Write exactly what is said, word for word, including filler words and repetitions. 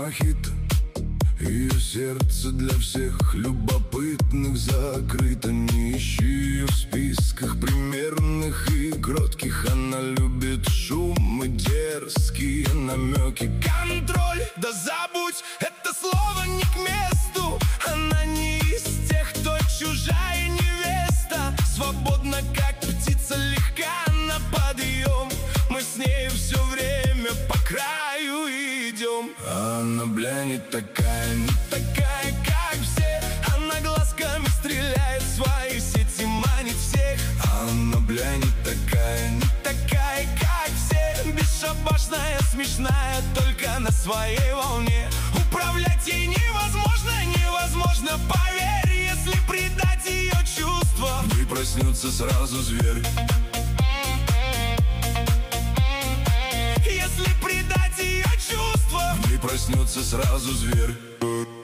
мохито. Ее сердце для всех любопытных закрыто. Не ищи ее в списках примерных и кротких. Она любит шум и дерзкие намеки. Контроль, да забудь, это слово не к месту. Она не из тех, кто чужая невеста. Свободна, как птица, легка на подъем. Мы с ней все время по краю идем. Она, бля, не такая, не такая, как все. Она глазками стреляет, в свои сети манит всех. Она, бля, не такая, не такая, как все. Бесшабашная, смешная, только на своей волне. Управлять ей невозможно, невозможно, поверь. Если предать ее чувства, и проснется сразу зверь. Если предать ее чувства, и проснется сразу зверь.